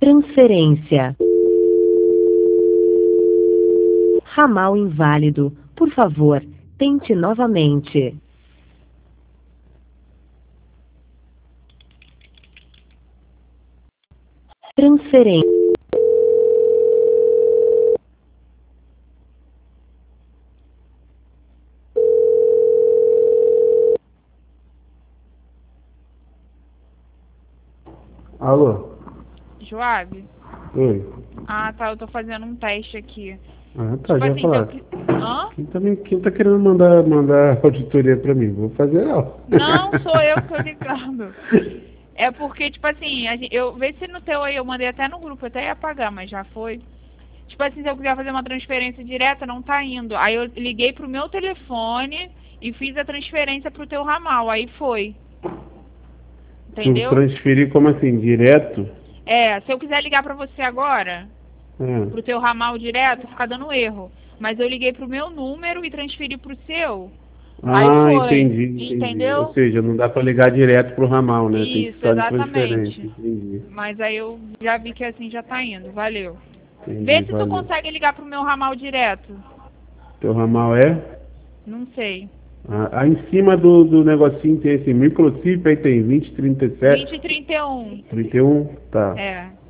Transferência. Ramal inválido. Por favor, tente novamente. Transferência. Alô? Joab? Oi. Ah, tá, eu tô fazendo um teste aqui. Ah, tá, Tipo já ia assim, se eu... falar. Hã? Quem tá querendo mandar auditoria pra mim? Vou fazer não. Não, sou eu que tô ligando. É porque, tipo assim, eu vê se no teu aí, eu mandei até no grupo, eu até ia pagar, mas já foi. Tipo assim, se eu quiser fazer uma transferência direta, não tá indo. Aí eu liguei pro meu telefone e fiz a transferência pro teu ramal, aí foi. Tu Entendeu? transferir como assim? Direto? É, se eu quiser ligar pra você agora, É. pro teu ramal direto, fica dando erro. Mas eu liguei pro meu número e transferi pro seu. Aí Ah, foi, entendi. Ou entendeu? seja, não dá pra ligar direto pro ramal, né? Tem que Isso, só de transferência. exatamente. Entendi. Mas aí eu já vi que assim já tá indo, valeu. Entendi, Vê se tu valeu. consegue ligar pro meu ramal direto. Teu ramal é? Não sei. Aí em cima do negocinho tem esse microchip, aí tem 20, 37, 20 e 31. 31, tá. É.